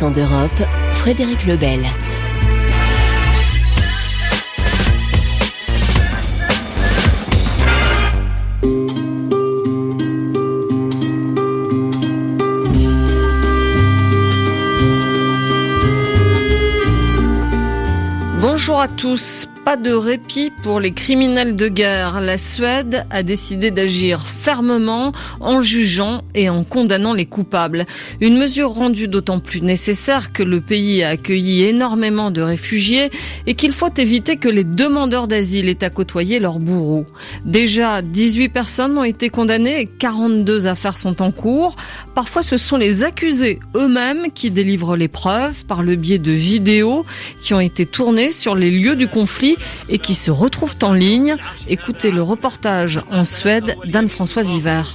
Accent d'Europe, Frédéric Lebel. Bonjour à tous. Pas de répit pour les criminels de guerre. La Suède a décidé d'agir fermement en jugeant et en condamnant les coupables. Une mesure rendue d'autant plus nécessaire que le pays a accueilli énormément de réfugiés et qu'il faut éviter que les demandeurs d'asile aient à côtoyer leurs bourreaux. Déjà, 18 personnes ont été condamnées et 42 affaires sont en cours. Parfois, ce sont les accusés eux-mêmes qui délivrent les preuves par le biais de vidéos qui ont été tournées sur les lieux du conflit et qui se retrouvent en ligne. Écoutez le reportage en Suède d'Anne-Françoise Hiver.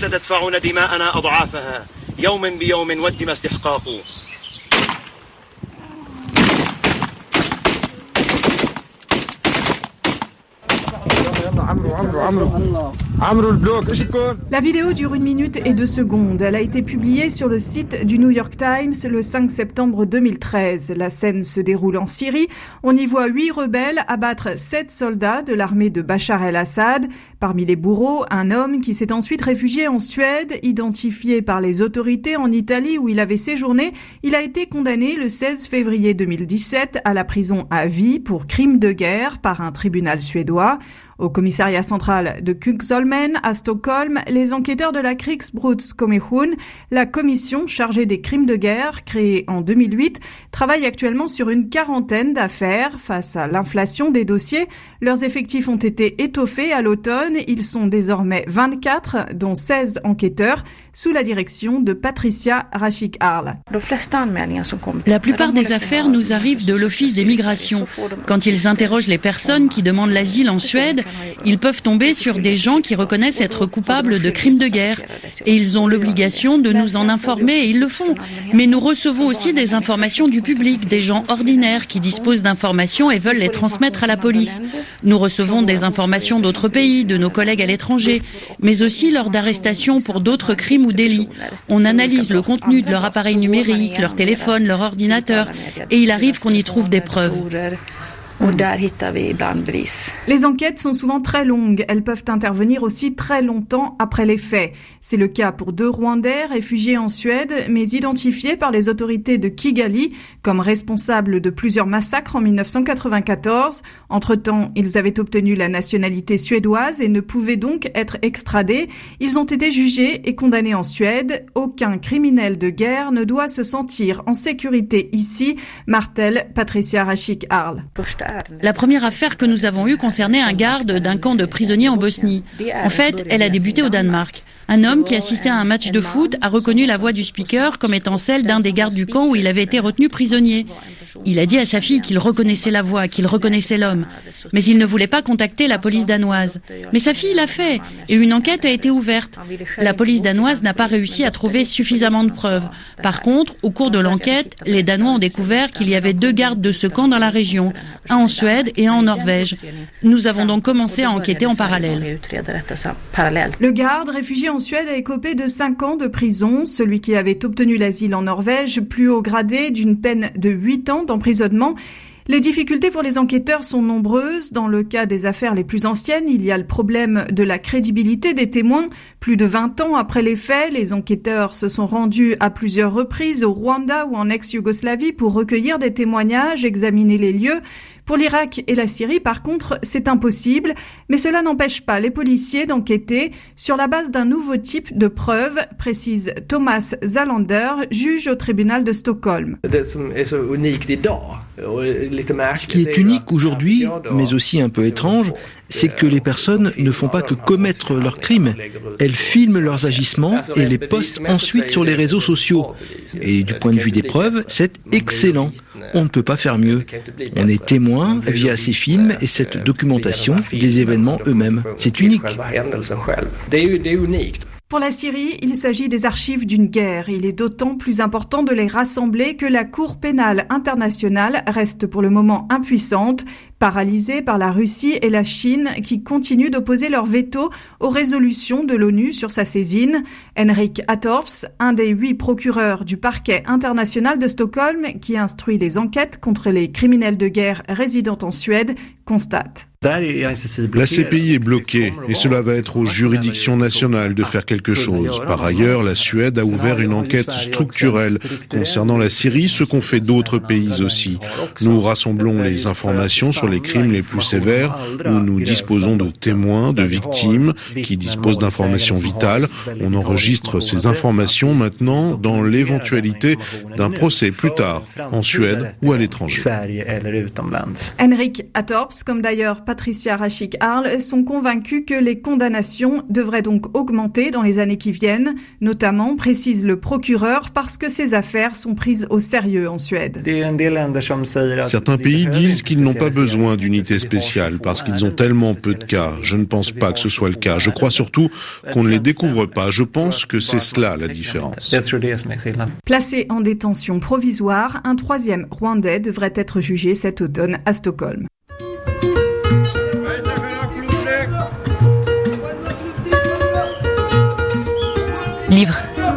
La vidéo dure 1 minute et 2 secondes. Elle a été publiée sur le site du New York Times le 5 septembre 2013. La scène se déroule en Syrie. On y voit 8 rebelles abattre 7 soldats de l'armée de Bachar el-Assad. Parmi les bourreaux, un homme qui s'est ensuite réfugié en Suède, identifié par les autorités en Italie où il avait séjourné. Il a été condamné le 16 février 2017 à la prison à vie pour crime de guerre par un tribunal suédois. Au commissariat central de Kungsholmen, à Stockholm, les enquêteurs de la Krigsbrottskommission, la commission chargée des crimes de guerre, créée en 2008, travaillent actuellement sur une 40aine d'affaires. Face à l'inflation des dossiers, leurs effectifs ont été étoffés à l'automne. Ils sont désormais 24, dont 16 enquêteurs, sous la direction de Patricia Rachik-Arl. La plupart des affaires nous arrivent de l'Office des migrations. Quand ils interrogent les personnes qui demandent l'asile en Suède, ils peuvent tomber sur des gens qui reconnaissent être coupables de crimes de guerre. Et ils ont l'obligation de nous en informer et ils le font. Mais nous recevons aussi des informations du public, des gens ordinaires qui disposent d'informations et veulent les transmettre à la police. Nous recevons des informations d'autres pays, de nos collègues à l'étranger, mais aussi lors d'arrestations pour d'autres crimes ou délits. On analyse le contenu de leur appareil numérique, leur téléphone, leur ordinateur, et il arrive qu'on y trouve des preuves. Les enquêtes sont souvent très longues. Elles peuvent intervenir aussi très longtemps après les faits. C'est le cas pour 2 Rwandais réfugiés en Suède, mais identifiés par les autorités de Kigali comme responsables de plusieurs massacres en 1994. Entre-temps, ils avaient obtenu la nationalité suédoise et ne pouvaient donc être extradés. Ils ont été jugés et condamnés en Suède. Aucun criminel de guerre ne doit se sentir en sécurité ici, martèle Patricia Rachik-Arl. La première affaire que nous avons eue concernait un garde d'un camp de prisonniers en Bosnie. En fait, elle a débuté au Danemark. Un homme qui assistait à un match de foot a reconnu la voix du speaker comme étant celle d'un des gardes du camp où il avait été retenu prisonnier. Il a dit à sa fille qu'il reconnaissait la voix, qu'il reconnaissait l'homme. Mais il ne voulait pas contacter la police danoise. Mais sa fille l'a fait et une enquête a été ouverte. La police danoise n'a pas réussi à trouver suffisamment de preuves. Par contre, au cours de l'enquête, les Danois ont découvert qu'il y avait 2 gardes de ce camp dans la région, un en Suède et un en Norvège. Nous avons donc commencé à enquêter en parallèle. Le garde réfugié en Suède a écopé de 5 ans de prison. Celui qui avait obtenu l'asile en Norvège, plus haut gradé, d'une peine de 8 ans d'emprisonnement. Les difficultés pour les enquêteurs sont nombreuses. Dans le cas des affaires les plus anciennes, il y a le problème de la crédibilité des témoins. Plus de 20 ans après les faits, les enquêteurs se sont rendus à plusieurs reprises au Rwanda ou en ex-Yougoslavie pour recueillir des témoignages, examiner les lieux. Pour l'Irak et la Syrie, par contre, c'est impossible, mais cela n'empêche pas les policiers d'enquêter sur la base d'un nouveau type de preuve, précise Thomas Zalander, juge au tribunal de Stockholm. Ce qui est unique aujourd'hui, mais aussi un peu étrange, c'est que les personnes ne font pas que commettre leurs crimes. Elles filment leurs agissements et les postent ensuite sur les réseaux sociaux. Et du point de vue des preuves, c'est excellent. On ne peut pas faire mieux. On est témoin via ces films et cette documentation des événements eux-mêmes. C'est unique. Pour la Syrie, il s'agit des archives d'une guerre. Il est d'autant plus important de les rassembler que la Cour pénale internationale reste pour le moment impuissante, paralysée par la Russie et la Chine qui continuent d'opposer leur veto aux résolutions de l'ONU sur sa saisine. Henrik Hattorps, un des 8 procureurs du parquet international de Stockholm qui instruit les enquêtes contre les criminels de guerre résidant en Suède, constate. La CPI est bloquée et cela va être aux juridictions nationales de faire quelque chose. Par ailleurs, la Suède a ouvert une enquête structurelle concernant la Syrie, ce qu'ont fait d'autres pays aussi. Nous rassemblons les informations sur les crimes les plus sévères où nous disposons de témoins, de victimes qui disposent d'informations vitales. On enregistre ces informations maintenant dans l'éventualité d'un procès plus tard, en Suède ou à l'étranger. Henrik Hattorps, comme d'ailleurs Patricia Rachik-Arl, sont convaincus que les condamnations devraient donc augmenter dans les années qui viennent, notamment, précise le procureur, parce que ces affaires sont prises au sérieux en Suède. Certains pays disent qu'ils n'ont pas besoin d'unités spéciales parce qu'ils ont tellement peu de cas. Je ne pense pas que ce soit le cas. Je crois surtout qu'on ne les découvre pas. Je pense que c'est cela la différence. Placé en détention provisoire, un 3e Rwandais devrait être jugé cet automne à Stockholm. Livre.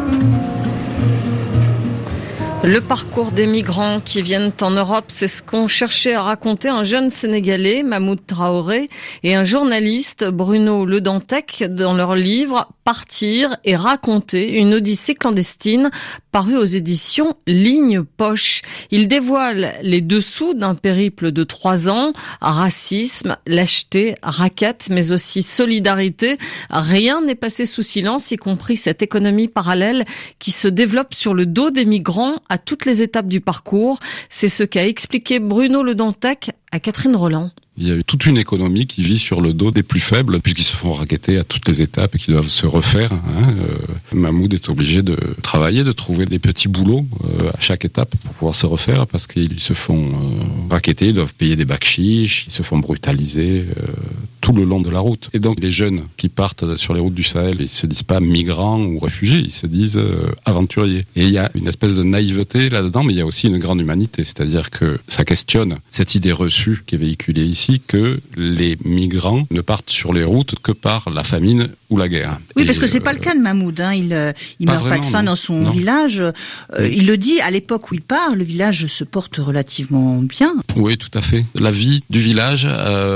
Le parcours des migrants qui viennent en Europe, c'est ce qu'ont cherché à raconter un jeune Sénégalais, Mahmoud Traoré, et un journaliste, Bruno Le Dantec, dans leur livre « Partir et raconter une odyssée clandestine » paru aux éditions Ligne Poche. Il dévoile les dessous d'un périple de 3 ans, racisme, lâcheté, raquette, mais aussi solidarité. Rien n'est passé sous silence, y compris cette économie parallèle qui se développe sur le dos des migrants à toutes les étapes du parcours. C'est ce qu'a expliqué Bruno Le Dantec à Catherine Roland. Il y a toute une économie qui vit sur le dos des plus faibles, puisqu'ils se font racketter à toutes les étapes et qui doivent se refaire. Mahmoud est obligé de travailler, de trouver des petits boulots à chaque étape pour pouvoir se refaire, parce qu'ils se font racketter, ils doivent payer des bakshish, ils se font brutaliser tout le long de la route. Et donc les jeunes qui partent sur les routes du Sahel, ils se disent pas migrants ou réfugiés, ils se disent aventuriers. Et il y a une espèce de naïveté là-dedans, mais il y a aussi une grande humanité, c'est-à-dire que ça questionne cette idée reçue qui est véhiculée ici, que les migrants ne partent sur les routes que par la famine ou la guerre. Oui, parce que c'est pas le cas de Mahmoud. Il meurt pas de faim dans son village. Il le dit, à l'époque où il part, le village se porte relativement bien. Oui, tout à fait. La vie du village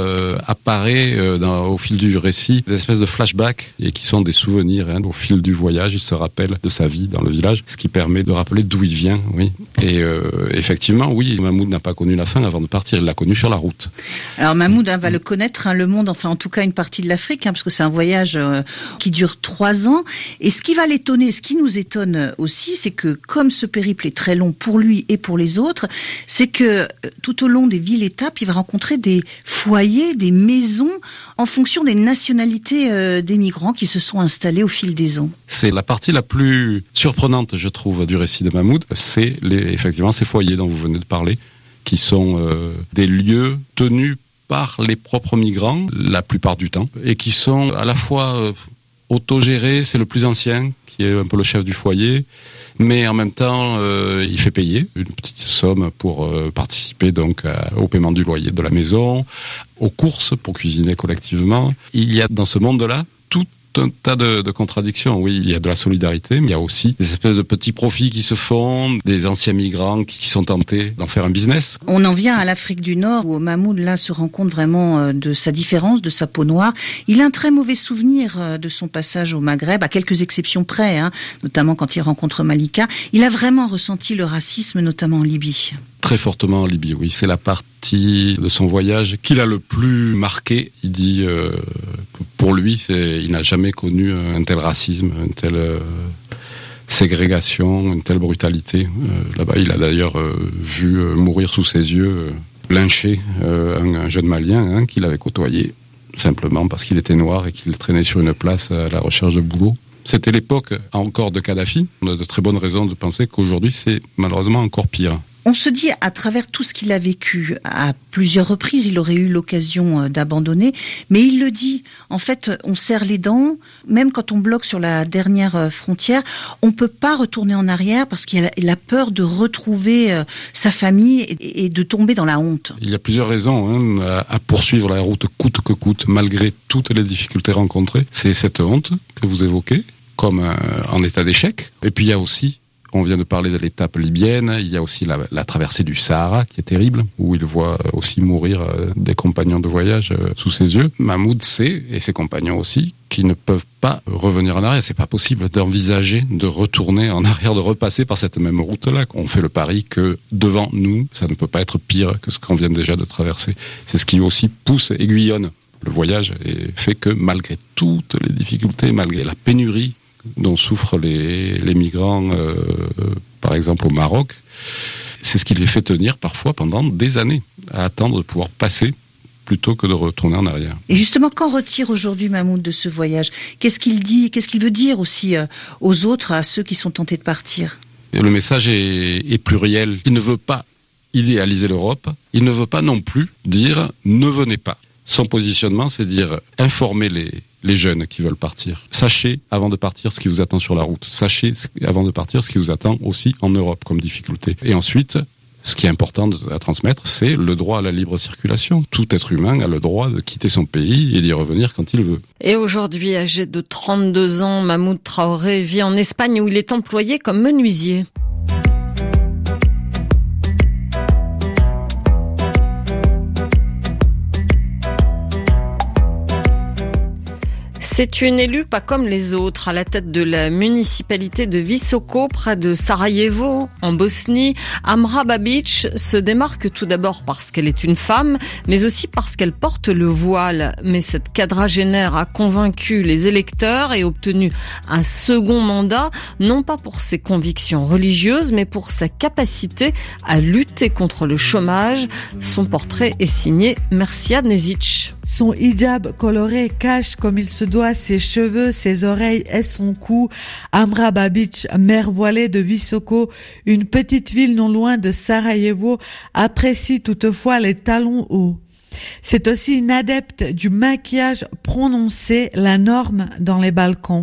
apparaît au fil du récit, des espèces de flashbacks, et qui sont des souvenirs. Au fil du voyage, il se rappelle de sa vie dans le village, ce qui permet de rappeler d'où il vient. Oui. Et effectivement, oui, Mahmoud n'a pas connu la faim avant de partir. Il l'a connu sur la route. Alors Mahmoud va le connaître, le monde, enfin en tout cas une partie de l'Afrique, parce que c'est un voyage qui dure 3 ans. Et ce qui va l'étonner, ce qui nous étonne aussi, c'est que comme ce périple est très long pour lui et pour les autres, c'est que tout au long des villes-étapes, il va rencontrer des foyers, des maisons, en fonction des nationalités des migrants qui se sont installés au fil des ans. C'est la partie la plus surprenante, je trouve, du récit de Mahmoud, c'est effectivement ces foyers dont vous venez de parler, qui sont des lieux tenus par les propres migrants, la plupart du temps, et qui sont à la fois autogérés, c'est le plus ancien, qui est un peu le chef du foyer, mais en même temps, il fait payer une petite somme pour participer donc au paiement du loyer de la maison, aux courses pour cuisiner collectivement. Il y a dans ce monde-là tout un tas de contradictions. Oui, il y a de la solidarité, mais il y a aussi des espèces de petits profits qui se font, des anciens migrants qui sont tentés d'en faire un business. On en vient à l'Afrique du Nord, où Mahmoud, là, se rend compte vraiment de sa différence, de sa peau noire. Il a un très mauvais souvenir de son passage au Maghreb, à quelques exceptions près, notamment quand il rencontre Malika. Il a vraiment ressenti le racisme, notamment en Libye. Très fortement en Libye, oui. C'est la partie de son voyage qu'il a le plus marqué. Il dit que pour lui, il n'a jamais connu un tel racisme, une telle ségrégation, une telle brutalité. Là-bas, il a d'ailleurs vu mourir sous ses yeux, lynché un jeune Malien qu'il avait côtoyé, simplement parce qu'il était noir et qu'il traînait sur une place à la recherche de boulot. C'était l'époque encore de Kadhafi. On a de très bonnes raisons de penser qu'aujourd'hui, c'est malheureusement encore pire. On se dit, à travers tout ce qu'il a vécu, à plusieurs reprises, il aurait eu l'occasion d'abandonner, mais il le dit. En fait, on serre les dents, même quand on bloque sur la dernière frontière, on peut pas retourner en arrière parce qu'il a peur de retrouver sa famille et de tomber dans la honte. Il y a plusieurs raisons à poursuivre la route coûte que coûte, malgré toutes les difficultés rencontrées. C'est cette honte que vous évoquez, comme en état d'échec. Et puis il y a aussi, on vient de parler de l'étape libyenne, il y a aussi la traversée du Sahara qui est terrible, où il voit aussi mourir des compagnons de voyage sous ses yeux. Mahmoud sait, et ses compagnons aussi, qu'ils ne peuvent pas revenir en arrière. C'est pas possible d'envisager de retourner en arrière, de repasser par cette même route-là. On fait le pari que devant nous, ça ne peut pas être pire que ce qu'on vient déjà de traverser. C'est ce qui aussi pousse, aiguillonne le voyage et fait que malgré toutes les difficultés, malgré la pénurie dont souffrent les migrants, par exemple au Maroc, c'est ce qui les fait tenir parfois pendant des années, à attendre de pouvoir passer plutôt que de retourner en arrière. Et justement, qu'en retire aujourd'hui Mahmoud de ce voyage ? Qu'est-ce qu'il dit ? Qu'est-ce qu'il veut dire aussi aux autres, à ceux qui sont tentés de partir ? Et le message est pluriel. Il ne veut pas idéaliser l'Europe, il ne veut pas non plus dire « ne venez pas ». Son positionnement, c'est dire informer les jeunes qui veulent partir. Sachez avant de partir ce qui vous attend sur la route. Sachez avant de partir ce qui vous attend aussi en Europe comme difficulté. Et ensuite, ce qui est important à transmettre, c'est le droit à la libre circulation. Tout être humain a le droit de quitter son pays et d'y revenir quand il veut. Et aujourd'hui, âgé de 32 ans, Mahmoud Traoré vit en Espagne où il est employé comme menuisier. C'est une élue pas comme les autres, à la tête de la municipalité de Visoko, près de Sarajevo, en Bosnie. Amra Babić se démarque tout d'abord parce qu'elle est une femme, mais aussi parce qu'elle porte le voile. Mais cette quadragénaire a convaincu les électeurs et obtenu un second mandat, non pas pour ses convictions religieuses, mais pour sa capacité à lutter contre le chômage. Son portrait est signé Mercia Nezic. Son hijab coloré cache comme il se doit ses cheveux, ses oreilles et son cou. Amra Babić, mère voilée de Visoko, une petite ville non loin de Sarajevo, apprécie toutefois les talons hauts. C'est aussi une adepte du maquillage prononcé, la norme dans les balcons.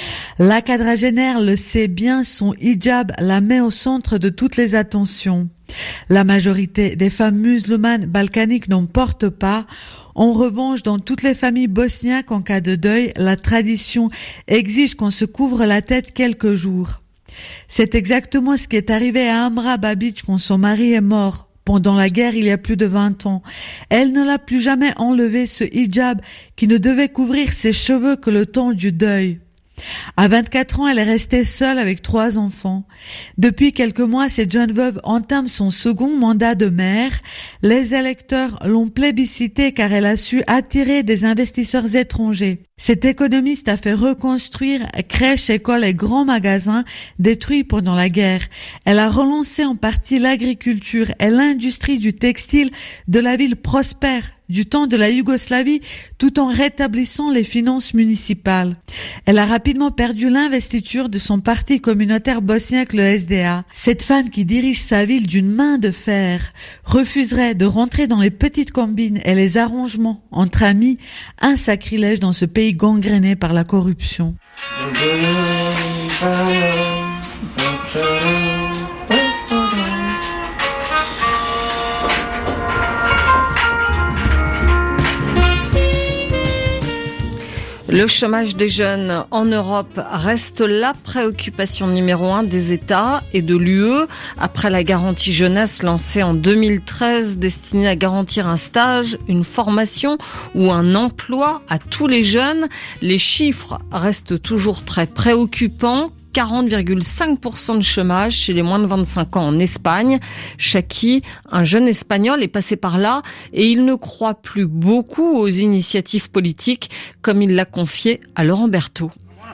La quadragénaire le sait bien, son hijab la met au centre de toutes les attentions. La majorité des femmes musulmanes balkaniques n'en portent pas. En revanche, dans toutes les familles bosniaques, en cas de deuil, la tradition exige qu'on se couvre la tête quelques jours. C'est exactement ce qui est arrivé à Amra Babić quand son mari est mort. Pendant la guerre, il y a plus de 20 ans. Elle ne l'a plus jamais enlevé, ce hijab qui ne devait couvrir ses cheveux que le temps du deuil. À 24 ans, elle est restée seule avec 3 enfants. Depuis quelques mois, cette jeune veuve entame son second mandat de maire. Les électeurs l'ont plébiscitée car elle a su attirer des investisseurs étrangers. Cette économiste a fait reconstruire crèches, écoles et grands magasins détruits pendant la guerre. Elle a relancé en partie l'agriculture et l'industrie du textile de la ville prospère du temps de la Yougoslavie, tout en rétablissant les finances municipales. Elle a rapidement perdu l'investiture de son parti communautaire bosniaque, le SDA. Cette femme qui dirige sa ville d'une main de fer refuserait de rentrer dans les petites combines et les arrangements entre amis, un sacrilège dans ce pays gangréné par la corruption. Le chômage des jeunes en Europe reste la préoccupation numéro 1 des États et de l'UE. Après la garantie jeunesse lancée en 2013, destinée à garantir un stage, une formation ou un emploi à tous les jeunes, les chiffres restent toujours très préoccupants. 40,5% de chômage chez les moins de 25 ans en Espagne. Chaki, un jeune espagnol, est passé par là et il ne croit plus beaucoup aux initiatives politiques, comme il l'a confié à Laurent Berthaud.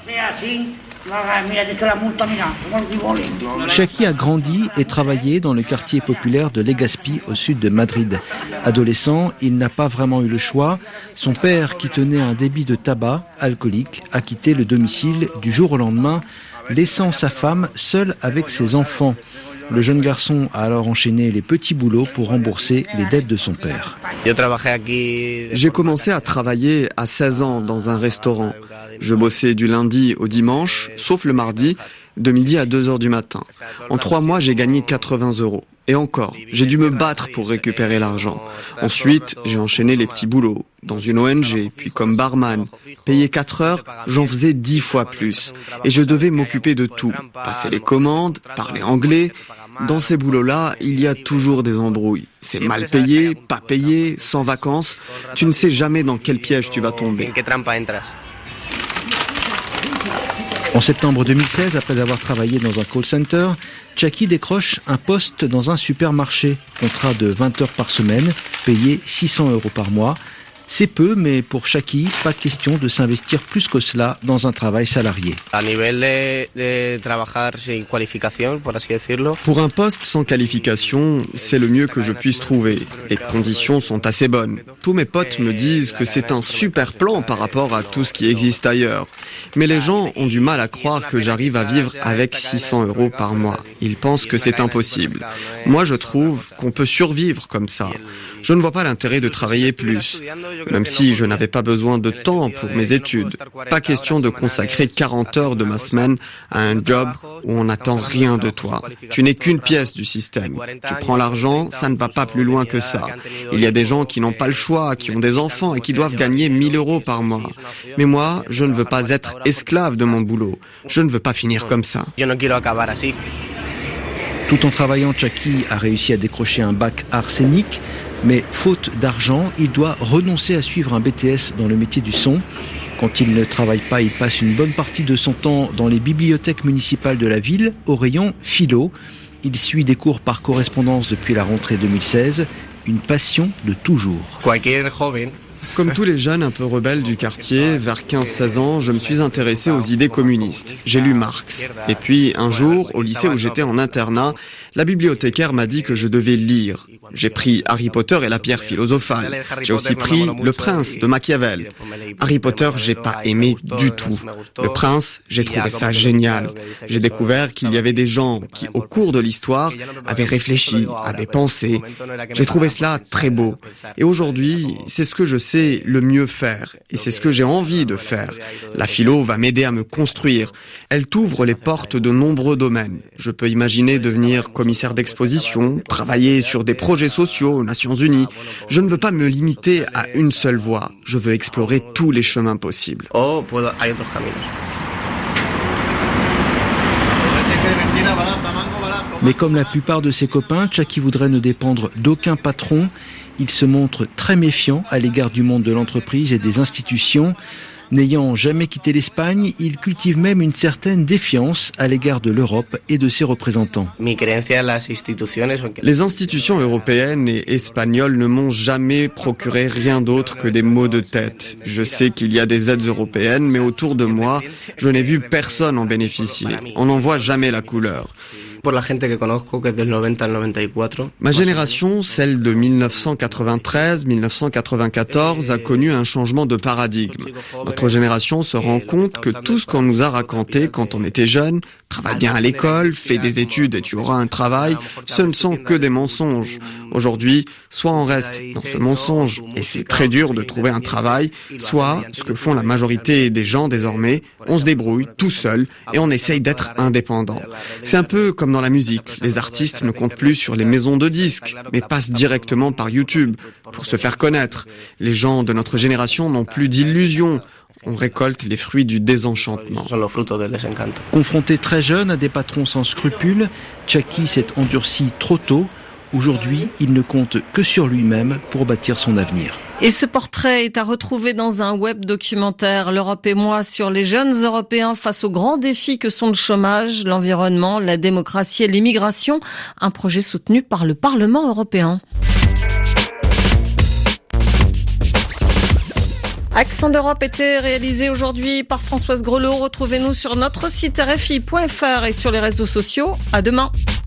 Chaki a grandi et travaillé dans le quartier populaire de Legazpi, au sud de Madrid. Adolescent, il n'a pas vraiment eu le choix. Son père, qui tenait un débit de tabac alcoolique, a quitté le domicile du jour au lendemain, laissant sa femme seule avec ses enfants. Le jeune garçon a alors enchaîné les petits boulots pour rembourser les dettes de son père. J'ai commencé à travailler à 16 ans dans un restaurant. Je bossais du lundi au dimanche, sauf le mardi, de midi à 2h du matin. En 3 mois, j'ai gagné 80 €. Et encore, j'ai dû me battre pour récupérer l'argent. Ensuite, j'ai enchaîné les petits boulots, dans une ONG, puis comme barman. Payé 4 heures, j'en faisais 10 fois plus. Et je devais m'occuper de tout. Passer les commandes, parler anglais. Dans ces boulots-là, il y a toujours des embrouilles. C'est mal payé, pas payé, sans vacances. Tu ne sais jamais dans quel piège tu vas tomber. En septembre 2016, après avoir travaillé dans un call center, Chaki décroche un poste dans un supermarché. Contrat de 20 heures par semaine, payé 600 € par mois. C'est peu, mais pour Chaki, pas question de s'investir plus que cela dans un travail salarié. Pour un poste sans qualification, c'est le mieux que je puisse trouver. Les conditions sont assez bonnes. Tous mes potes me disent que c'est un super plan par rapport à tout ce qui existe ailleurs. Mais les gens ont du mal à croire que j'arrive à vivre avec 600 € par mois. Ils pensent que c'est impossible. Moi, je trouve qu'on peut survivre comme ça. Je ne vois pas l'intérêt de travailler plus. Même si je n'avais pas besoin de temps pour mes études. Pas question de consacrer 40 heures de ma semaine à un job où on n'attend rien de toi. Tu n'es qu'une pièce du système. Tu prends l'argent, ça ne va pas plus loin que ça. Il y a des gens qui n'ont pas le choix, qui ont des enfants et qui doivent gagner 1000 € par mois. Mais moi, je ne veux pas être esclave de mon boulot. Je ne veux pas finir comme ça. Tout en travaillant, Chaki a réussi à décrocher un bac art scénique. Mais faute d'argent, il doit renoncer à suivre un BTS dans le métier du son. Quand il ne travaille pas, il passe une bonne partie de son temps dans les bibliothèques municipales de la ville, au rayon philo. Il suit des cours par correspondance depuis la rentrée 2016, une passion de toujours. Comme tous les jeunes un peu rebelles du quartier, vers 15-16 ans, je me suis intéressé aux idées communistes. J'ai lu Marx. Et puis, un jour, au lycée où j'étais en internat, la bibliothécaire m'a dit que je devais lire. J'ai pris Harry Potter et la pierre philosophale. J'ai aussi pris Le Prince de Machiavel. Harry Potter, j'ai pas aimé du tout. Le Prince, j'ai trouvé ça génial. J'ai découvert qu'il y avait des gens qui, au cours de l'histoire, avaient réfléchi, avaient pensé. J'ai trouvé cela très beau. Et aujourd'hui, c'est ce que je sais le mieux faire. Et c'est ce que j'ai envie de faire. La philo va m'aider à me construire. Elle t'ouvre les portes de nombreux domaines. Je peux imaginer devenir commissaire d'exposition, travailler sur des projets sociaux aux Nations Unies. Je ne veux pas me limiter à une seule voie. Je veux explorer tous les chemins possibles. Mais comme la plupart de ses copains, Chaki voudrait ne dépendre d'aucun patron. Il se montre très méfiant à l'égard du monde de l'entreprise et des institutions. N'ayant jamais quitté l'Espagne, il cultive même une certaine défiance à l'égard de l'Europe et de ses représentants. Les institutions européennes et espagnoles ne m'ont jamais procuré rien d'autre que des maux de tête. Je sais qu'il y a des aides européennes, mais autour de moi, je n'ai vu personne en bénéficier. On n'en voit jamais la couleur. Ma génération, celle de 1993-1994, a connu un changement de paradigme. Notre génération se rend compte que tout ce qu'on nous a raconté quand on était jeune, travaille bien à l'école, fais des études et tu auras un travail, ce ne sont que des mensonges. Aujourd'hui, soit on reste dans ce mensonge et c'est très dur de trouver un travail, soit, ce que font la majorité des gens désormais, on se débrouille tout seul et on essaye d'être indépendant. C'est un peu comme dans la musique. Les artistes ne comptent plus sur les maisons de disques, mais passent directement par YouTube pour se faire connaître. Les gens de notre génération n'ont plus d'illusions. On récolte les fruits du désenchantement. Confronté très jeune à des patrons sans scrupules, Chaki s'est endurci trop tôt. Aujourd'hui, il ne compte que sur lui-même pour bâtir son avenir. Et ce portrait est à retrouver dans un web documentaire, L'Europe et moi, sur les jeunes Européens face aux grands défis que sont le chômage, l'environnement, la démocratie et l'immigration, un projet soutenu par le Parlement européen. Accent d'Europe était réalisé aujourd'hui par Françoise Grelot. Retrouvez-nous sur notre site rfi.fr et sur les réseaux sociaux. À demain.